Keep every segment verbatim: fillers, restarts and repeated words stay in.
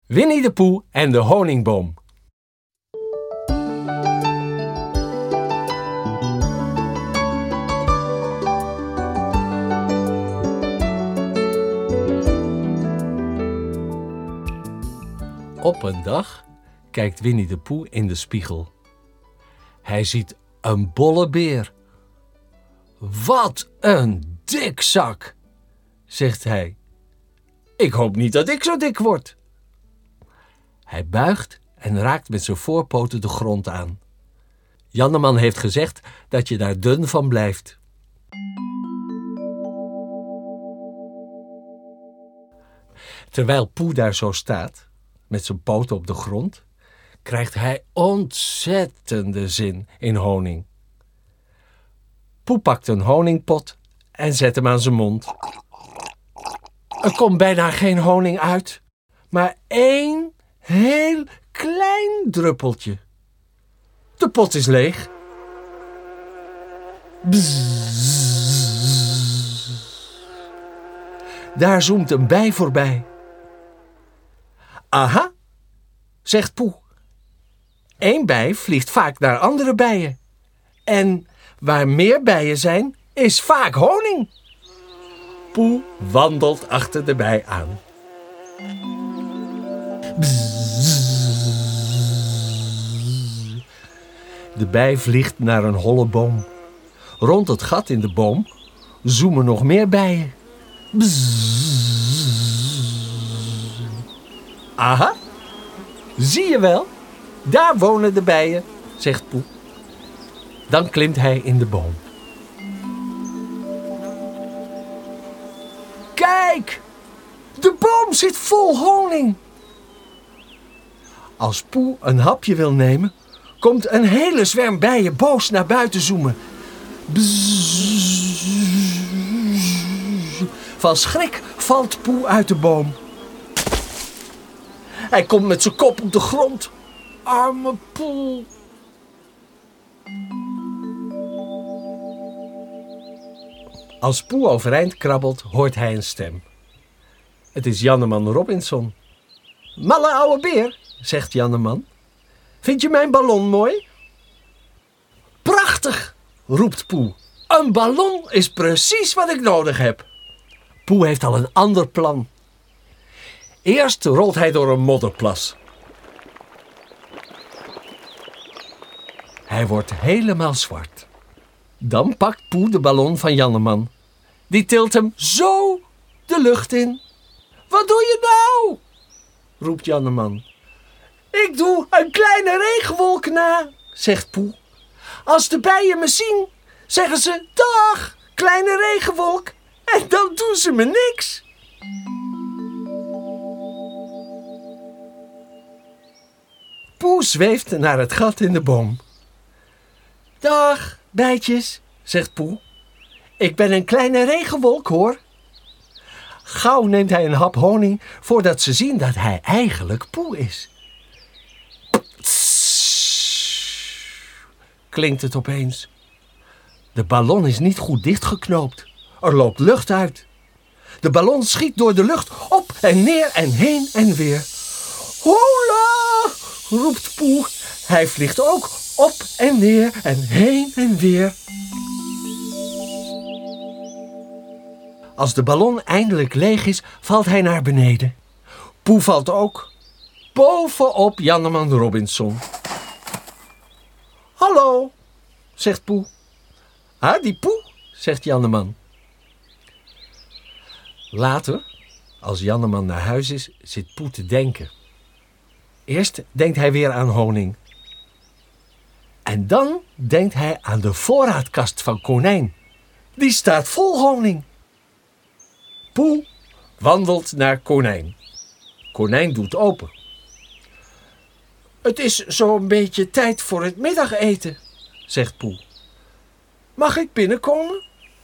Winnie de Pooh en de honingboom. Op een dag kijkt Winnie de Pooh in de spiegel. Hij ziet een bolle beer. Wat een dikzak, zegt hij. Ik hoop niet dat ik zo dik word. Hij buigt en raakt met zijn voorpoten de grond aan. Janneman heeft gezegd dat je daar dun van blijft. Terwijl Pooh daar zo staat, met zijn poten op de grond, krijgt hij ontzettende zin in honing. Pooh pakt een honingpot en zet hem aan zijn mond. Er komt bijna geen honing uit, maar één heel klein druppeltje. De pot is leeg. Bzzz. Daar zoemt een bij voorbij. Aha, zegt Pooh. Eén bij vliegt vaak naar andere bijen. En waar meer bijen zijn, is vaak honing. Pooh wandelt achter de bij aan. Bzzz. De bij vliegt naar een holle boom. Rond het gat in de boom zoemen nog meer bijen. Bzzz. Aha, zie je wel? Daar wonen de bijen, zegt Pooh. Dan klimt hij in de boom. Kijk, de boom zit vol honing. Als Pooh een hapje wil nemen, komt een hele zwerm bijen boos naar buiten zoemen. Bzzz. Van schrik valt Pooh uit de boom. Hij komt met zijn kop op de grond. Arme Pooh. Als Pooh overeind krabbelt, hoort hij een stem. Het is Janneman Robinson. Malle ouwe beer, zegt Janneman. Vind je mijn ballon mooi? Prachtig, roept Pooh. Een ballon is precies wat ik nodig heb. Pooh heeft al een ander plan. Eerst rolt hij door een modderplas. Hij wordt helemaal zwart. Dan pakt Pooh de ballon van Janneman. Die tilt hem zo de lucht in. Wat doe je nou? Roept Janneman. Ik doe een kleine regenwolk na, zegt Pooh. Als de bijen me zien, zeggen ze dag, kleine regenwolk. En dan doen ze me niks. Pooh zweeft naar het gat in de boom. Dag, bijtjes, zegt Pooh. Ik ben een kleine regenwolk, hoor. Gauw neemt hij een hap honing voordat ze zien dat hij eigenlijk Pooh is. Tss, klinkt het opeens. De ballon is niet goed dichtgeknoopt. Er loopt lucht uit. De ballon schiet door de lucht op en neer en heen en weer. Hola, roept Pooh. Hij vliegt ook op en neer en heen en weer. Als de ballon eindelijk leeg is, valt hij naar beneden. Pooh valt ook. Bovenop Janneman Robinson. Hallo, zegt Pooh. Ah, die Pooh, zegt Janneman. Later, als Janneman naar huis is, zit Pooh te denken. Eerst denkt hij weer aan honing. En dan denkt hij aan de voorraadkast van Konijn. Die staat vol honing. Pooh wandelt naar Konijn. Konijn doet open. Het is zo'n beetje tijd voor het middageten, zegt Pooh. Mag ik binnenkomen?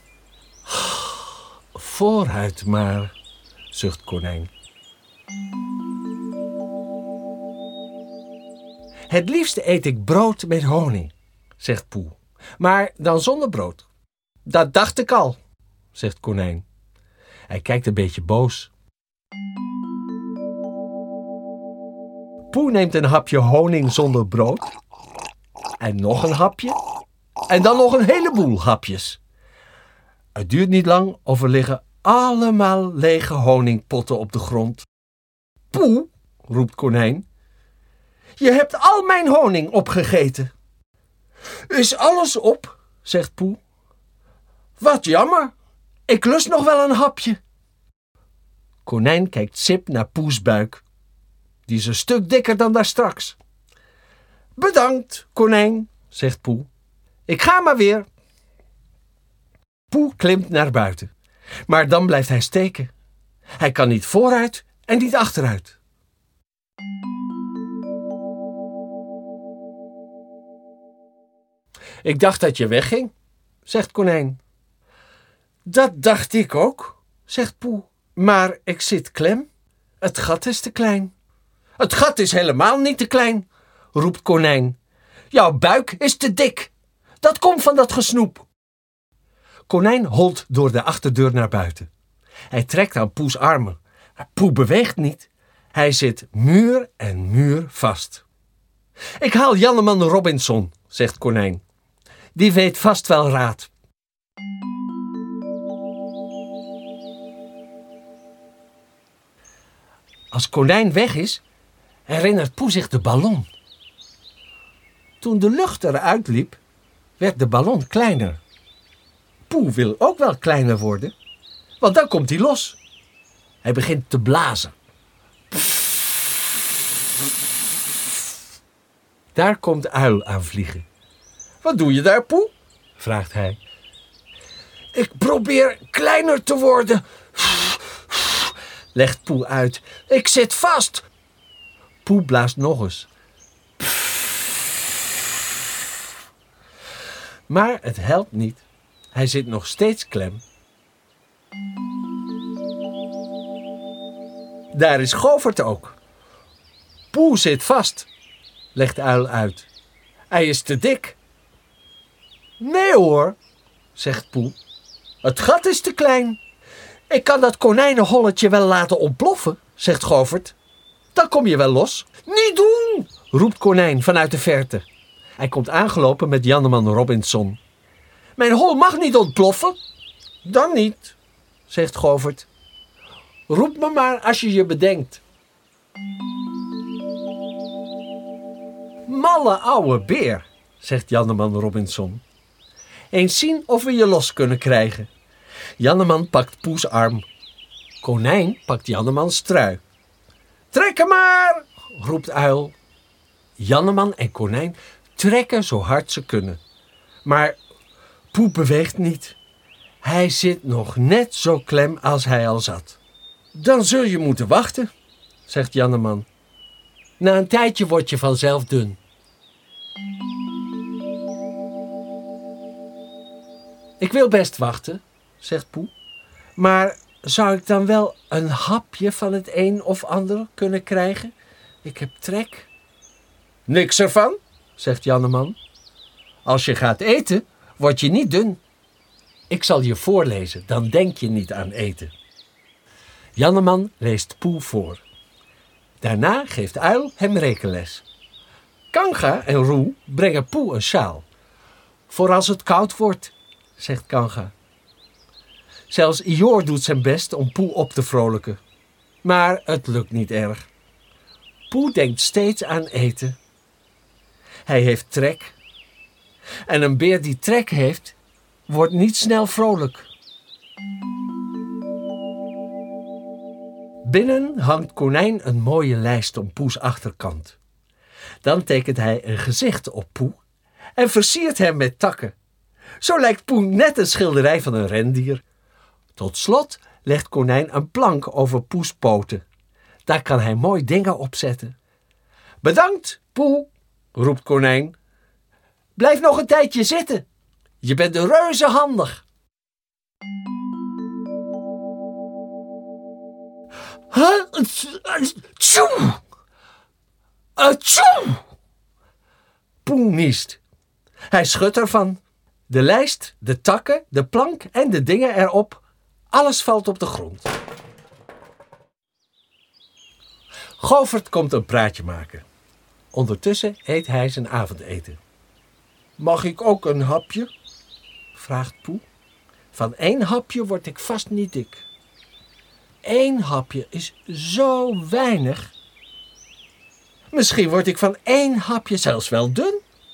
Vooruit maar, zucht Konijn. Het liefste eet ik brood met honing, zegt Pooh. Maar dan zonder brood. Dat dacht ik al, zegt Konijn. Hij kijkt een beetje boos. Poe neemt een hapje honing zonder brood. En nog een hapje. En dan nog een heleboel hapjes. Het duurt niet lang of er liggen allemaal lege honingpotten op de grond. Poe, roept Konijn, je hebt al mijn honing opgegeten. Is alles op, zegt Poe. Wat jammer, ik lust nog wel een hapje. Konijn kijkt sip naar Poes buik. Die is een stuk dikker dan daarstraks. Bedankt, Konijn, zegt Poe. Ik ga maar weer. Poe klimt naar buiten, maar dan blijft hij steken. Hij kan niet vooruit en niet achteruit. Ik dacht dat je wegging, zegt Konijn. Dat dacht ik ook, zegt Poe. Maar ik zit klem. Het gat is te klein. Het gat is helemaal niet te klein, roept Konijn. Jouw buik is te dik. Dat komt van dat gesnoep. Konijn holt door de achterdeur naar buiten. Hij trekt aan Poes armen. Poe beweegt niet. Hij zit muur en muur vast. Ik haal Janneman Robinson, zegt Konijn. Die weet vast wel raad. Als Konijn weg is, herinnert Poe zich de ballon. Toen de lucht eruit liep, werd de ballon kleiner. Poe wil ook wel kleiner worden, want dan komt hij los. Hij begint te blazen. Daar komt Uil aanvliegen. Wat doe je daar, Poe? Vraagt hij. Ik probeer kleiner te worden, legt Poe uit. Ik zit vast. Poe blaast nog eens. Maar het helpt niet. Hij zit nog steeds klem. Daar is Govert ook. Poe zit vast, legt Uil uit. Hij is te dik. Nee hoor, zegt Poe. Het gat is te klein. Ik kan dat konijnenholletje wel laten ontploffen, zegt Govert. Dan kom je wel los. Niet doen, roept Konijn vanuit de verte. Hij komt aangelopen met Janneman Robinson. Mijn hol mag niet ontploffen. Dan niet, zegt Govert. Roep me maar als je je bedenkt. Malle ouwe beer, zegt Janneman Robinson. Eens zien of we je los kunnen krijgen. Janneman pakt Poes arm. Konijn pakt Jannemans trui. Trek hem maar, roept Uil. Janneman en Konijn trekken zo hard ze kunnen. Maar Poe beweegt niet. Hij zit nog net zo klem als hij al zat. Dan zul je moeten wachten, zegt Janneman. Na een tijdje word je vanzelf dun. Ik wil best wachten, zegt Poe. Maar zou ik dan wel een hapje van het een of ander kunnen krijgen? Ik heb trek. Niks ervan, zegt Janneman. Als je gaat eten, word je niet dun. Ik zal je voorlezen, dan denk je niet aan eten. Janneman leest Poe voor. Daarna geeft Uil hem rekenles. Kanga en Roe brengen Poe een sjaal. Voor als het koud wordt, zegt Kanga. Zelfs Ior doet zijn best om Poe op te vrolijken. Maar het lukt niet erg. Poe denkt steeds aan eten. Hij heeft trek. En een beer die trek heeft, wordt niet snel vrolijk. Binnen hangt Konijn een mooie lijst om Poes achterkant. Dan tekent hij een gezicht op Poe en versiert hem met takken. Zo lijkt Poe net een schilderij van een rendier. Tot slot legt Konijn een plank over Poes poten. Daar kan hij mooi dingen op zetten. Bedankt, Poe, roept Konijn. Blijf nog een tijdje zitten. Je bent reuze handig. Huh? Tjoe! Tjoe! Poe niest. Hij schudt ervan. De lijst, de takken, de plank en de dingen erop. Alles valt op de grond. Govert komt een praatje maken. Ondertussen eet hij zijn avondeten. Mag ik ook een hapje? Vraagt Poe. Van één hapje word ik vast niet dik. Eén hapje is zo weinig. Misschien word ik van één hapje zelfs wel dun.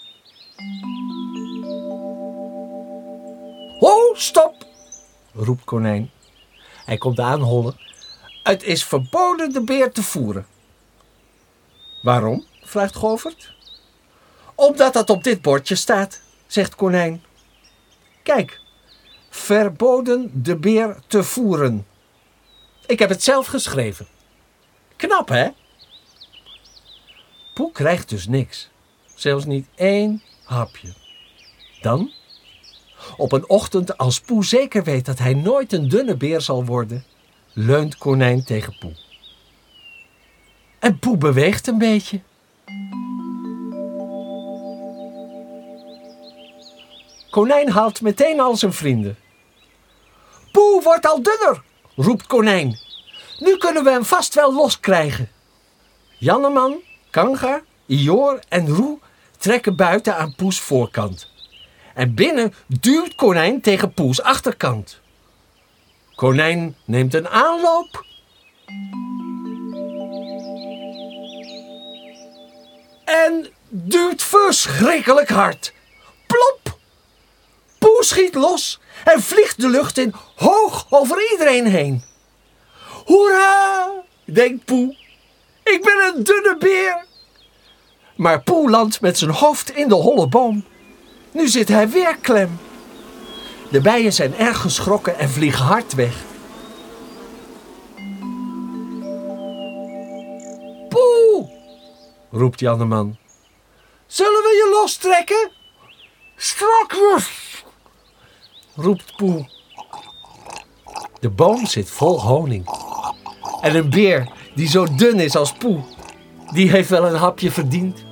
Ho, stop! Roept Konijn. Hij komt aanhollen. Het is verboden de beer te voeren. Waarom? Vraagt Govert. Omdat dat op dit bordje staat, zegt Konijn. Kijk, verboden de beer te voeren. Ik heb het zelf geschreven. Knap, hè? Poe krijgt dus niks. Zelfs niet één hapje. Dan, op een ochtend als Poe zeker weet dat hij nooit een dunne beer zal worden, leunt Konijn tegen Poe. En Poe beweegt een beetje. Konijn haalt meteen al zijn vrienden. Poe wordt al dunner, roept Konijn. Nu kunnen we hem vast wel loskrijgen. Janneman, Kanga, Ior en Roe trekken buiten aan Poes voorkant. En binnen duwt Konijn tegen Poes achterkant. Konijn neemt een aanloop. En duwt verschrikkelijk hard. Plop! Poe schiet los en vliegt de lucht in, hoog over iedereen heen. Hoera, denkt Poe. Ik ben een dunne beer. Maar Poe landt met zijn hoofd in de holle boom. Nu zit hij weer klem. De bijen zijn erg geschrokken en vliegen hard weg. Poe, roept Janneman. Zullen we je lostrekken? Strakjes, roept Poe. De boom zit vol honing. En een beer die zo dun is als Poe, die heeft wel een hapje verdiend.